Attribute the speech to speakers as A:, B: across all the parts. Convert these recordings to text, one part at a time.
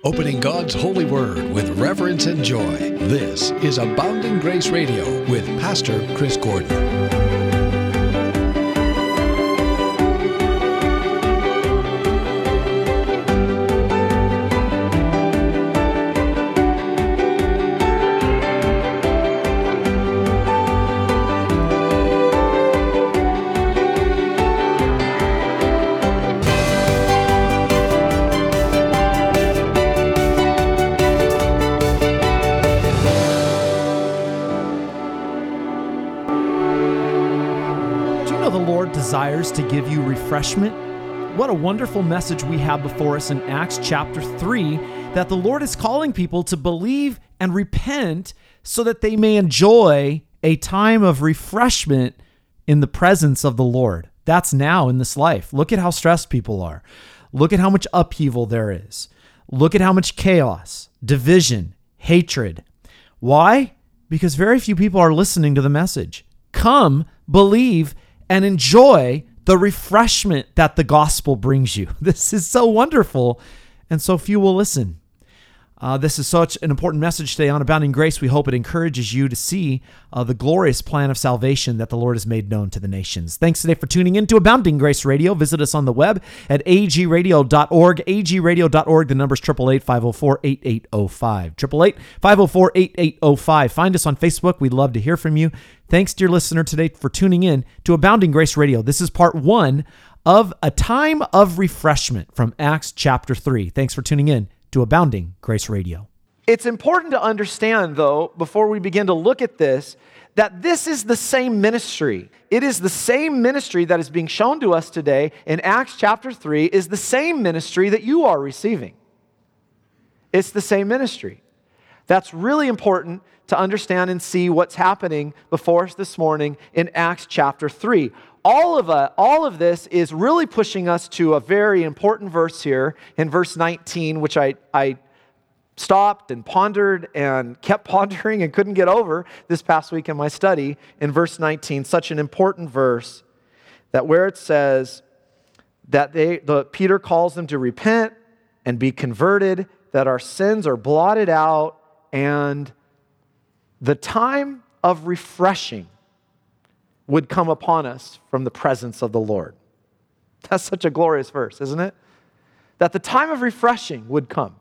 A: Opening God's holy word with reverence and joy. This is Abounding Grace Radio with Pastor Chris Gordon.
B: Desires to give you refreshment. What a wonderful message we have before us in Acts chapter 3, that the Lord is calling people to believe and repent so that they may enjoy a time of refreshment in the presence of the Lord. That's now in this life. Look at how stressed people are. Look at how much upheaval there is. Look at how much chaos, division, hatred. Why? Because very few people are listening to the message. Come, believe, and enjoy the refreshment that the gospel brings you. This is so wonderful, and so few will listen. This is such an important message today on Abounding Grace. We hope it encourages you to see the glorious plan of salvation that the Lord has made known to the nations. Thanks today for tuning in to Abounding Grace Radio. Visit us on the web at agradio.org. agradio.org. The number's 888-504-8805. 888-504-8805. Find us on Facebook. We'd love to hear from you. Thanks, dear listener, today for tuning in to Abounding Grace Radio. This is part 1 of A Time of Refreshment from Acts chapter 3. Thanks for tuning in to Abounding Grace Radio.
C: It's important to understand, though, before we begin to look at this, that this is the same ministry. It is the same ministry that is being shown to us today in Acts chapter 3 is the same ministry that you are receiving. It's the same ministry. That's really important to understand and see what's happening before us this morning in Acts chapter 3. All of this is really pushing us to a very important verse here in verse 19, which I stopped and pondered and kept pondering and couldn't get over this past week in my study. In verse 19, such an important verse, that where it says that Peter calls them to repent and be converted, that our sins are blotted out, and the time of refreshing would come upon us from the presence of the Lord. That's such a glorious verse, isn't it? That the time of refreshing would come.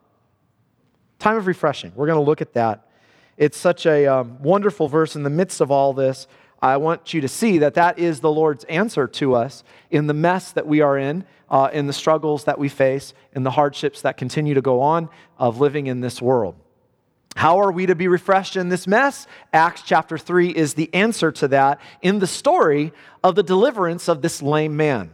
C: Time of refreshing. We're going to look at that. It's such a wonderful verse in the midst of all this. I want you to see that that is the Lord's answer to us in the mess that we are in the struggles that we face, in the hardships that continue to go on of living in this world. How are we to be refreshed in this mess? Acts chapter 3 is the answer to that in the story of the deliverance of this lame man.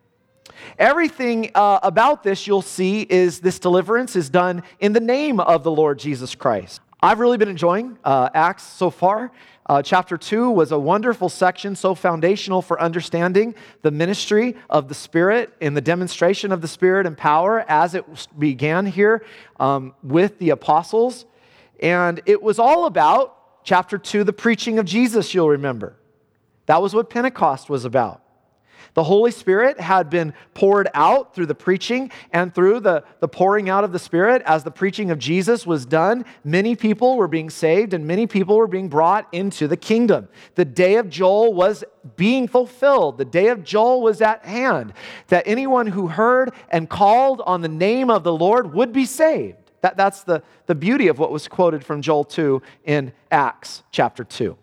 C: Everything about this you'll see is this deliverance is done in the name of the Lord Jesus Christ. I've really been enjoying Acts so far. Chapter 2 was a wonderful section, so foundational for understanding the ministry of the Spirit and the demonstration of the Spirit and power as it began here with the apostles. And it was all about, chapter 2, the preaching of Jesus, you'll remember. That was what Pentecost was about. The Holy Spirit had been poured out through the preaching and through the pouring out of the Spirit as the preaching of Jesus was done. Many people were being saved and many people were being brought into the kingdom. The day of Joel was being fulfilled. The day of Joel was at hand, that anyone who heard and called on the name of the Lord would be saved. That's the beauty of what was quoted from Joel 2 in Acts chapter 2.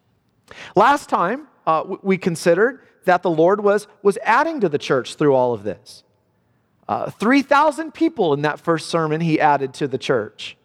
C: Last time, we considered that the Lord was adding to the church through all of this. 3,000 people in that first sermon he added to the church.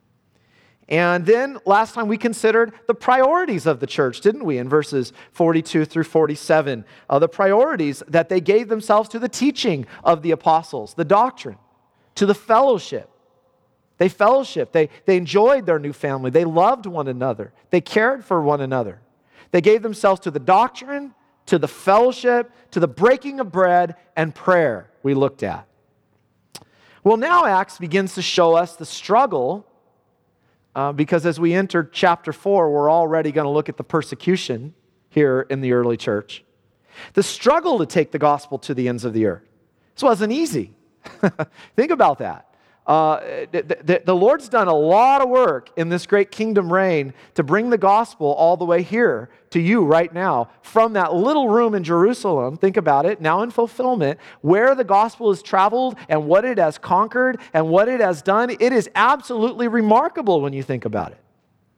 C: And then last time we considered the priorities of the church, didn't we, in verses 42 through 47. The priorities that they gave themselves to the teaching of the apostles, the doctrine, to the fellowship. They fellowshiped. They enjoyed their new family. They loved one another. They cared for one another. They gave themselves to the doctrine, to the fellowship, to the breaking of bread, and prayer we looked at. Well, now Acts begins to show us the struggle because as we enter chapter 4, we're already going to look at the persecution here in the early church. The struggle to take the gospel to the ends of the earth. This wasn't easy. Think about that. the Lord's done a lot of work in this great kingdom reign to bring the gospel all the way here to you right now from that little room in Jerusalem. Think about it, now in fulfillment, where the gospel has traveled and what it has conquered and what it has done. It is absolutely remarkable when you think about it.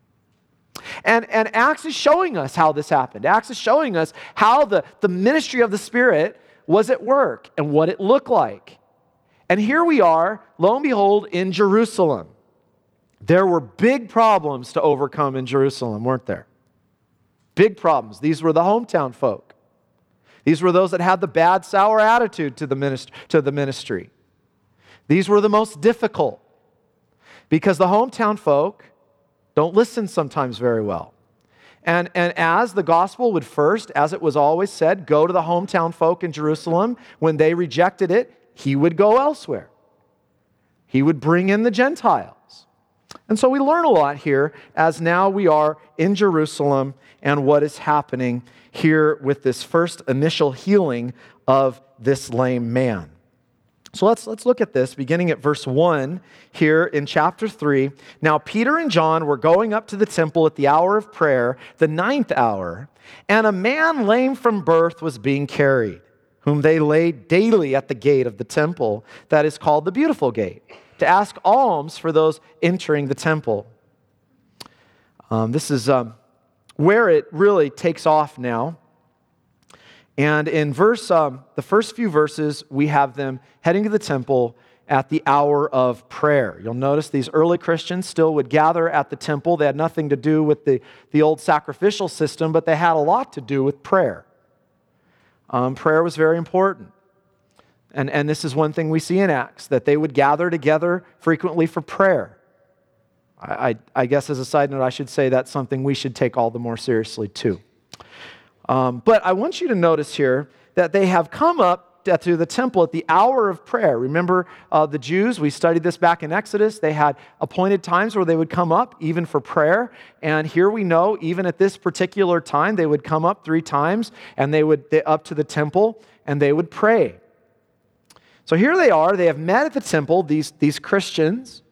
C: And Acts is showing us how this happened. Acts is showing us how the ministry of the Spirit was at work and what it looked like. And here we are, lo and behold, in Jerusalem. There were big problems to overcome in Jerusalem, weren't there? Big problems. These were the hometown folk. These were those that had the bad, sour attitude to the ministry. These were the most difficult because the hometown folk don't listen sometimes very well. And as the gospel would first, as it was always said, go to the hometown folk in Jerusalem, when they rejected it, he would go elsewhere. He would bring in the Gentiles. And so we learn a lot here as now we are in Jerusalem and what is happening here with this first initial healing of this lame man. So let's look at this, beginning at verse 1 here in chapter 3. Now Peter and John were going up to the temple at the hour of prayer, the 9th hour, and a man lame from birth was being carried, whom they laid daily at the gate of the temple that is called the Beautiful Gate, to ask alms for those entering the temple. This is where it really takes off now. And in the first few verses, we have them heading to the temple at the hour of prayer. You'll notice these early Christians still would gather at the temple. They had nothing to do with the old sacrificial system, but they had a lot to do with prayer. Prayer was very important. And this is one thing we see in Acts, that they would gather together frequently for prayer. I guess as a side note, I should say that's something we should take all the more seriously too. But I want you to notice here that they have come up to the temple at the hour of prayer. Remember the Jews, we studied this back in Exodus, they had appointed times where they would come up even for prayer. And here we know, even at this particular time, they would come up 3 times and they up to the temple and they would pray. So here they are, they have met at the temple, these Christians,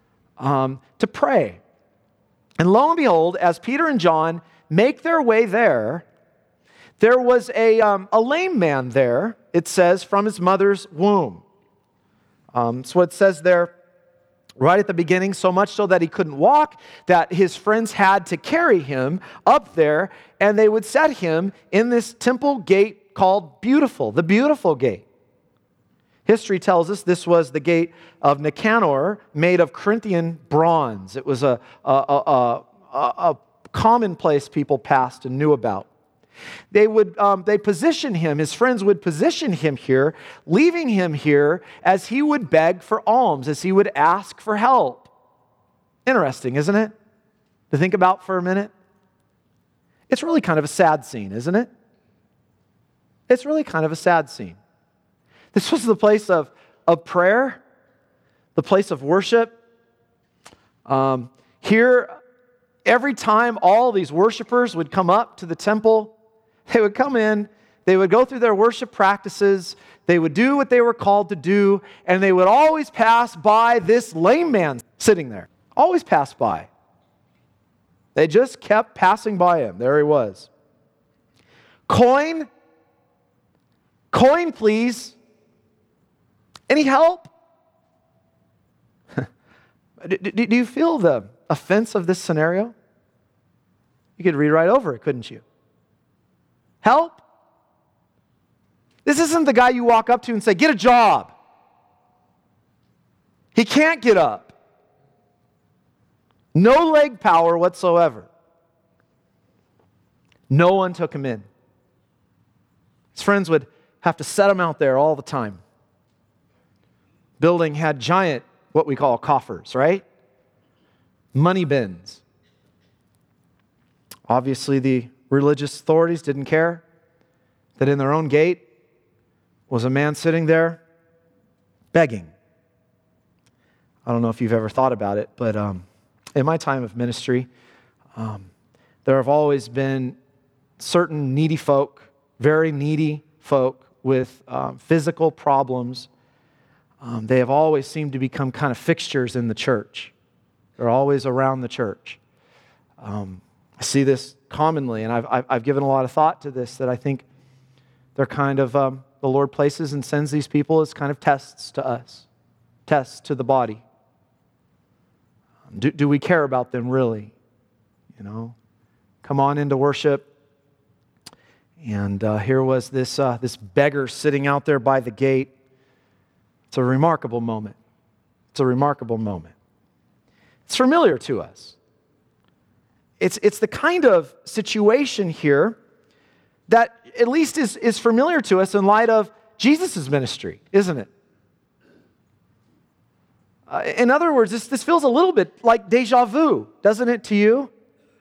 C: to pray. And lo and behold, as Peter and John make their way there was a lame man there, it says, from his mother's womb. So it says there right at the beginning, so much so that he couldn't walk, that his friends had to carry him up there, and they would set him in this temple gate called Beautiful, the Beautiful Gate. History tells us this was the gate of Nicanor, made of Corinthian bronze. It was a commonplace people passed and knew about. They position him, his friends would position him here, leaving him here as he would beg for alms, as he would ask for help. Interesting, isn't it? To think about for a minute. It's really kind of a sad scene, isn't it? It's really kind of a sad scene. This was the place of prayer, the place of worship. Here, every time all these worshipers would come up to the temple, they would come in, they would go through their worship practices, they would do what they were called to do, and they would always pass by this lame man sitting there. Always pass by. They just kept passing by him. There he was. Coin, please. Any help? Do you feel the offense of this scenario? You could read right over it, couldn't you? Help? This isn't the guy you walk up to and say, get a job. He can't get up. No leg power whatsoever. No one took him in. His friends would have to set him out there all the time. Building had giant, what we call coffers, right? Money bins. Obviously, the religious authorities didn't care that in their own gate was a man sitting there begging. I don't know if you've ever thought about it, but in my time of ministry, there have always been certain needy folk, very needy folk with physical problems They have always seemed to become kind of fixtures in the church. They're always around the church. I see this commonly, and I've given a lot of thought to this, that I think they're kind of, the Lord places and sends these people as kind of tests to us, tests to the body. Do we care about them really? You know, come on into worship. And here was this beggar sitting out there by the gate. It's a remarkable moment. It's a remarkable moment. It's familiar to us. It's the kind of situation here that at least is familiar to us in light of Jesus' ministry, isn't it? In other words, this feels a little bit like deja vu, doesn't it to you?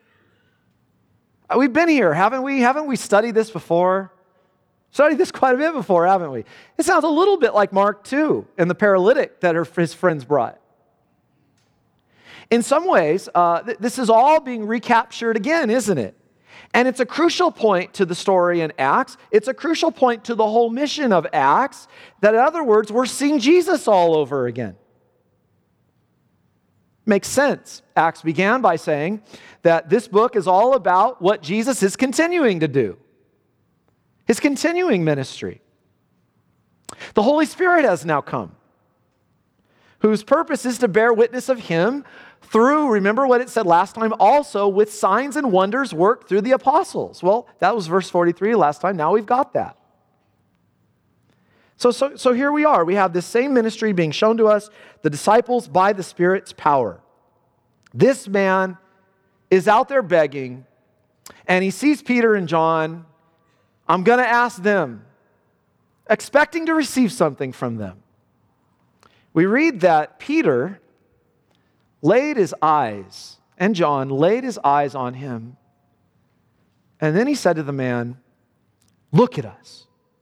C: We've been here, haven't we? Haven't we studied this before? Studied this quite a bit before, haven't we? It sounds a little bit like Mark 2 and the paralytic that his friends brought. In some ways, this is all being recaptured again, isn't it? And it's a crucial point to the story in Acts. It's a crucial point to the whole mission of Acts, that in other words, we're seeing Jesus all over again. Makes sense. Acts began by saying that this book is all about what Jesus is continuing to do. His continuing ministry. The Holy Spirit has now come, whose purpose is to bear witness of Him through, remember what it said last time, also with signs and wonders worked through the apostles. Well, that was verse 43 last time. Now we've got that. So here we are. We have this same ministry being shown to us, the disciples by the Spirit's power. This man is out there begging, and he sees Peter and John. I'm going to ask them, expecting to receive something from them. We read that Peter laid his eyes, and John laid his eyes on him. And then he said to the man, "Look at us."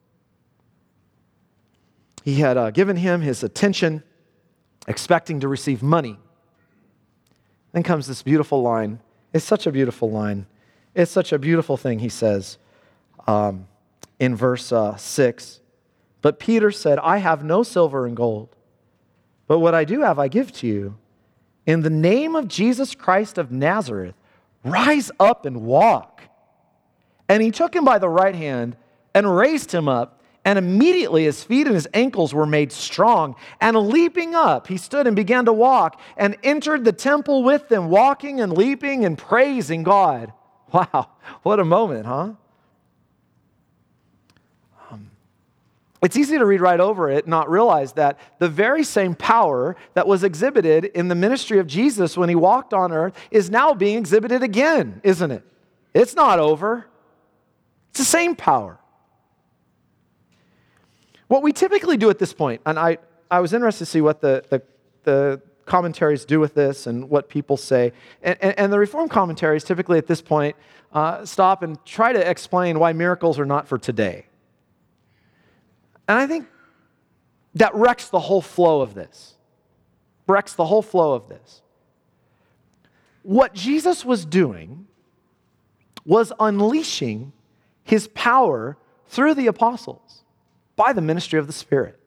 C: He had given him his attention, expecting to receive money. Then comes this beautiful line. It's such a beautiful line. It's such a beautiful thing he says in verse 6. But Peter said, "I have no silver and gold, but what I do have I give to you. In the name of Jesus Christ of Nazareth, rise up and walk." And he took him by the right hand and raised him up. And immediately his feet and his ankles were made strong. And leaping up, he stood and began to walk and entered the temple with them, walking and leaping and praising God. Wow, what a moment, huh? It's easy to read right over it and not realize that the very same power that was exhibited in the ministry of Jesus when he walked on earth is now being exhibited again, isn't it? It's not over. It's the same power. What we typically do at this point, and I was interested to see what the commentaries do with this and what people say. And the Reformed commentaries typically at this point stop and try to explain why miracles are not for today. And I think that wrecks the whole flow of this. Wrecks the whole flow of this. What Jesus was doing was unleashing his power through the apostles by the ministry of the Spirit.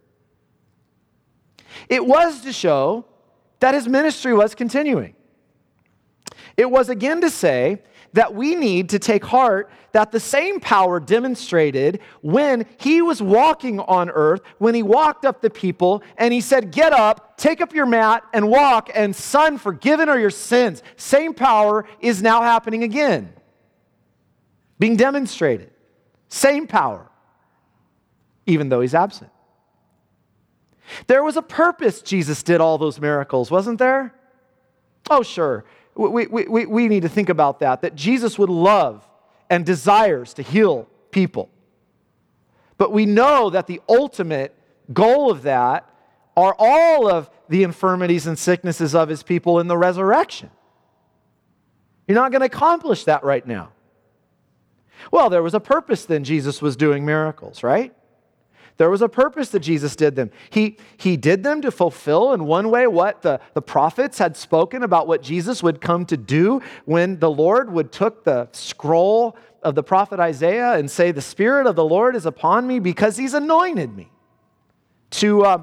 C: It was to show that his ministry was continuing. It was again to say that we need to take heart that the same power demonstrated when he was walking on earth, when he walked up the people and he said, "Get up, take up your mat and walk, and son, forgiven are your sins." Same power is now happening again, being demonstrated. Same power, even though he's absent. There was a purpose Jesus did all those miracles, wasn't there? Oh, sure. We need to think about that Jesus would love and desires to heal people. But we know that the ultimate goal of that are all of the infirmities and sicknesses of his people in the resurrection. You're not going to accomplish that right now. Well, there was a purpose then Jesus was doing miracles, right? There was a purpose that Jesus did them. He did them to fulfill in one way what the prophets had spoken about what Jesus would come to do when the Lord would took the scroll of the prophet Isaiah and say, "The Spirit of the Lord is upon me because he's anointed me to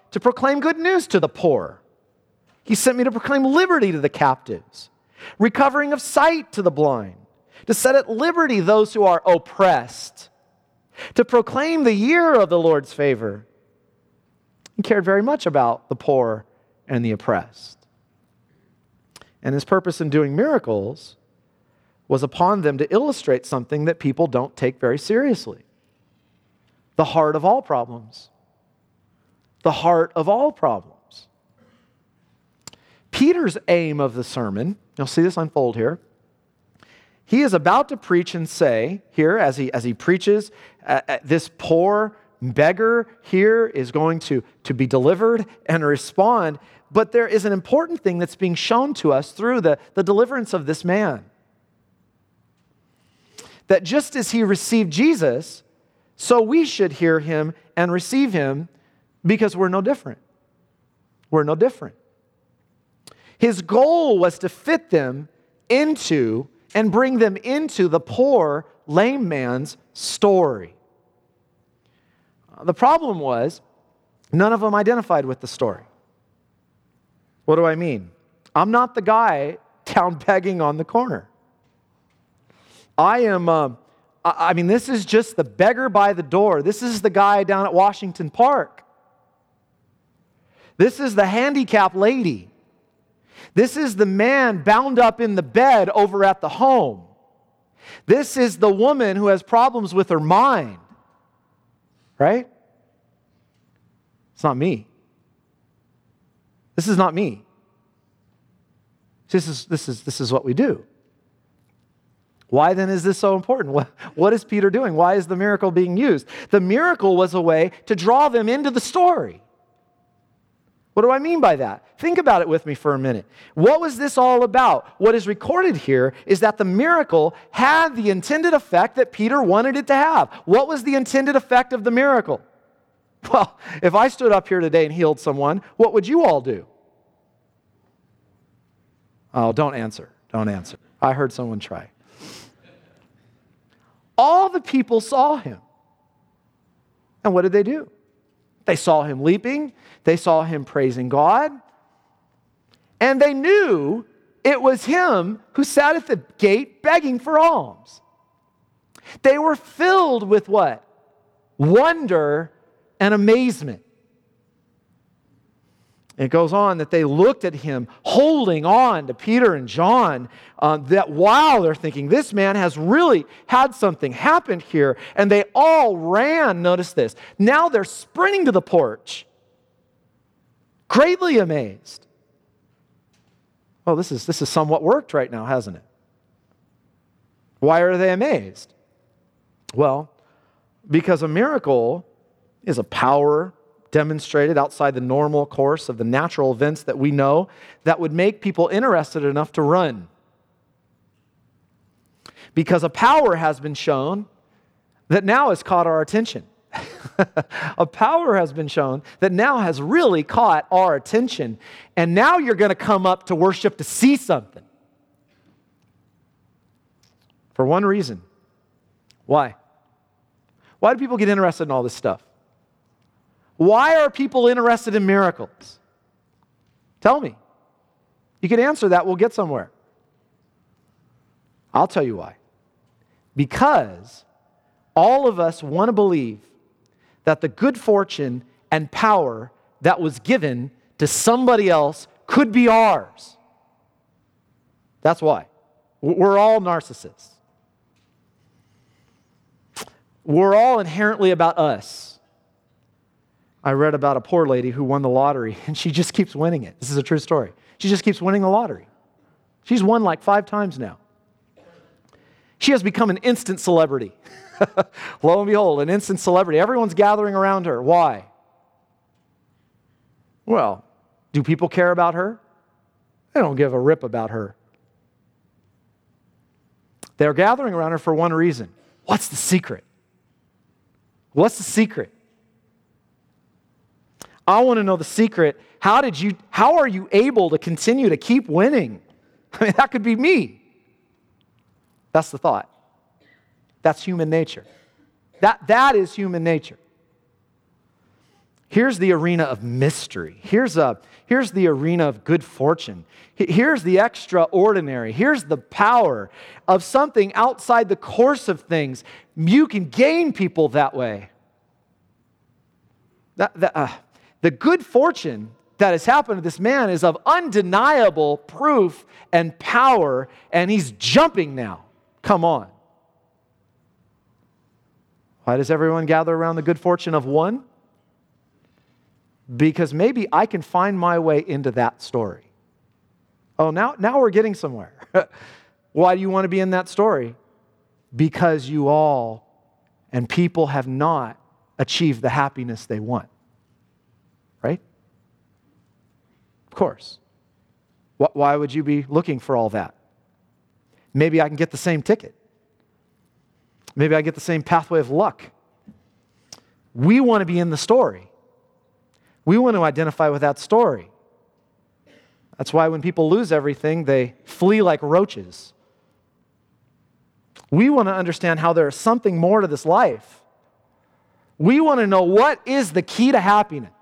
C: to proclaim good news to the poor. He sent me to proclaim liberty to the captives, recovering of sight to the blind, to set at liberty those who are oppressed, to proclaim the year of the Lord's favor. He cared very much about the poor and the oppressed. And his purpose in doing miracles was upon them to illustrate something that people don't take very seriously. The heart of all problems. The heart of all problems. Peter's aim of the sermon, you'll see this unfold here. He is about to preach and say, here as he preaches, this poor beggar here is going to be delivered and respond. But there is an important thing that's being shown to us through the deliverance of this man. That just as he received Jesus, so we should hear him and receive him because we're no different. We're no different. His goal was to fit them into and bring them into the poor, lame man's story. The problem was, none of them identified with the story. What do I mean? I'm not the guy down begging on the corner. This is just the beggar by the door. This is the guy down at Washington Park. This is the handicapped lady. This is the man bound up in the bed over at the home. This is the woman who has problems with her mind. Right? It's not me. This is not me. This is what we do. Why then is this so important? What is Peter doing? Why is the miracle being used? The miracle was a way to draw them into the story. What do I mean by that? Think about it with me for a minute. What was this all about? What is recorded here is that the miracle had the intended effect that Peter wanted it to have. What was the intended effect of the miracle? Well, if I stood up here today and healed someone, what would you all do? Oh, don't answer. Don't answer. I heard someone try. All the people saw him. And what did they do? They saw him leaping. They saw him praising God. And they knew it was him who sat at the gate begging for alms. They were filled with what? Wonder and amazement. It goes on that they looked at him holding on to Peter and John, that while they're thinking, this man has really had something happen here, and they all ran, notice this, now they're sprinting to the porch, greatly amazed. Oh, this is somewhat worked right now, hasn't it? Why are they amazed? Well, because a miracle is a power demonstrated outside the normal course of the natural events that we know that would make people interested enough to run. Because a power has been shown that now has caught our attention. A power has been shown that now has really caught our attention. And now you're going to come up to worship to see something. For one reason. Why? Why do people get interested in all this stuff? Why are people interested in miracles? Tell me. You can answer that, we'll get somewhere. I'll tell you why. Because all of us want to believe that the good fortune and power that was given to somebody else could be ours. That's why. We're all narcissists. We're all inherently about us. I read about a poor lady who won the lottery, and she just keeps winning it. This is a true story. She just keeps winning the lottery. She's won like 5 times now. She has become an instant celebrity. Lo and behold, an instant celebrity. Everyone's gathering around her. Why? Well, do people care about her? They don't give a rip about her. They're gathering around her for one reason. What's the secret? What's the secret? I want to know the secret. How are you able to continue to keep winning? I mean, that could be me. That's the thought. That's human nature. That is human nature. Here's the arena of mystery. Here's the arena of good fortune. Here's the extraordinary. Here's the power of something outside the course of things. You can gain people that way. The good fortune that has happened to this man is of undeniable proof and power, and he's jumping now. Come on. Why does everyone gather around the good fortune of one? Because maybe I can find my way into that story. Oh, now we're getting somewhere. Why do you want to be in that story? Because you all and people have not achieved the happiness they want. Right? Of course. Why would you be looking for all that? Maybe I can get the same ticket. Maybe I get the same pathway of luck. We want to be in the story. We want to identify with that story. That's why when people lose everything, they flee like roaches. We want to understand how there is something more to this life. We want to know what is the key to happiness.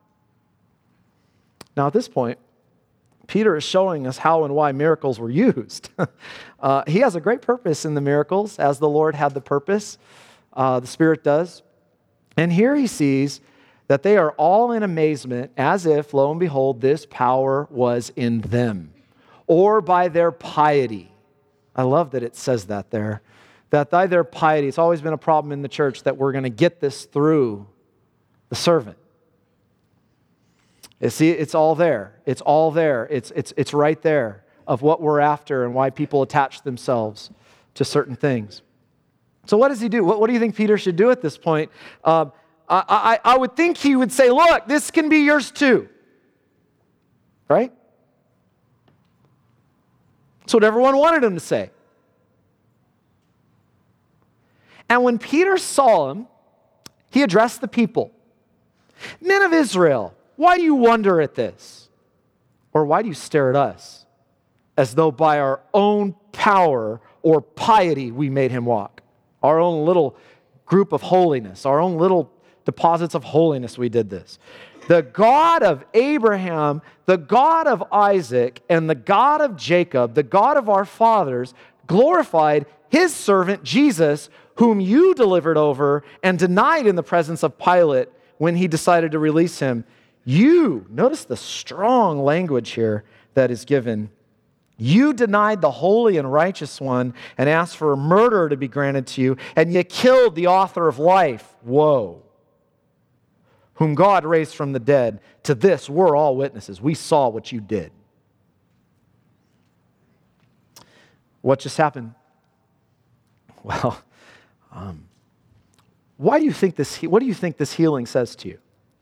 C: Now at this point, Peter is showing us how and why miracles were used. He has a great purpose in the miracles, as the Lord had the purpose. The Spirit does. And here he sees that they are all in amazement, as if, lo and behold, this power was in them, or by their piety. I love that it says that there. That by their piety, it's always been a problem in the church that we're going to get this through the servant. You see, it's all there. It's all there. It's right there of what we're after and why people attach themselves to certain things. So what does he do? What do you think Peter should do at this point? I would think he would say, look, this can be yours too. Right? That's what everyone wanted him to say. And when Peter saw him, he addressed the people. Men of Israel, why do you wonder at this? Or why do you stare at us as though by our own power or piety we made him walk? Our own little group of holiness, our own little deposits of holiness, we did this. The God of Abraham, the God of Isaac, and the God of Jacob, the God of our fathers, glorified his servant Jesus, whom you delivered over and denied in the presence of Pilate when he decided to release him. You, notice the strong language here that is given. You denied the holy and righteous one and asked for a murderer to be granted to you, and you killed the author of life. Whoa. Whom God raised from the dead. To this, we're all witnesses. We saw what you did. What just happened? Well, what do you think this healing says to you?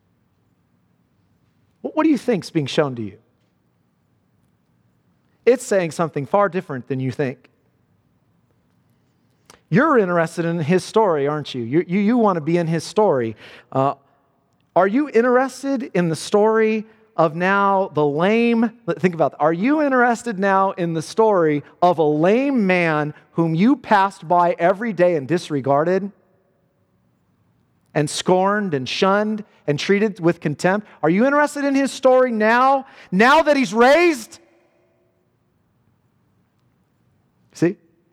C: What do you think is being shown to you? It's saying something far different than you think. You're interested in his story, aren't you? You want to be in his story. Are you interested in the story of now the lame? Think about that. Are you interested now in the story of a lame man whom you passed by every day and disregarded? And scorned and shunned and treated with contempt? Are you interested in his story now? Now that he's raised? See?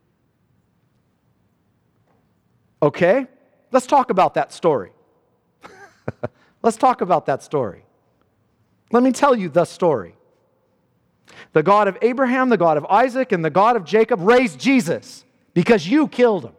C: Okay, let's talk about that story. Let's talk about that story. Let me tell you the story. The God of Abraham, the God of Isaac, and the God of Jacob raised Jesus because you killed him.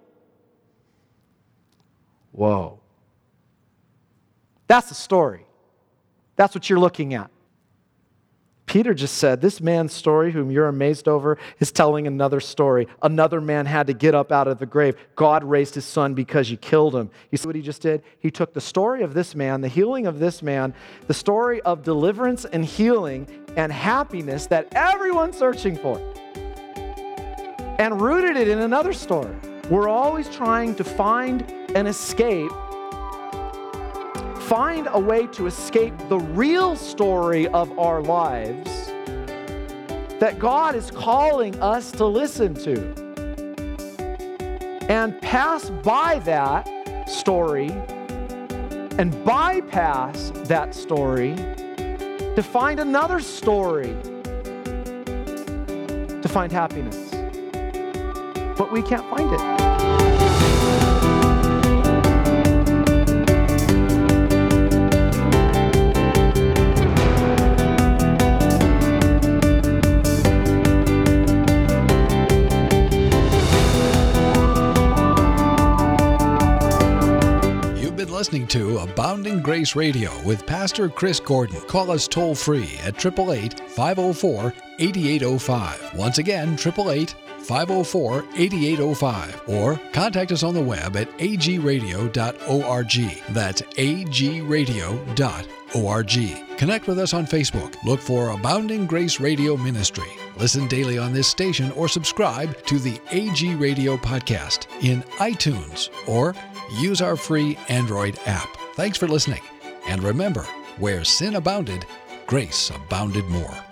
C: Whoa. That's the story. That's what you're looking at. Peter just said, this man's story, whom you're amazed over, is telling another story. Another man had to get up out of the grave. God raised his son because you killed him. You see what he just did? He took the story of this man, the healing of this man, the story of deliverance and healing and happiness that everyone's searching for, and rooted it in another story. We're always trying to find an escape, find a way to escape the real story of our lives that God is calling us to listen to, and pass by that story and bypass that story to find another story to find happiness. But we can't find it.
A: Listening to Abounding Grace Radio with Pastor Chris Gordon. Call us toll-free at 888-504-8805. Once again, 888-504-8805. Or contact us on the web at agradio.org. That's agradio.org. Connect with us on Facebook. Look for Abounding Grace Radio Ministry. Listen daily on this station or subscribe to the AG Radio podcast in iTunes or use our free Android app. Thanks for listening. And remember, where sin abounded, grace abounded more.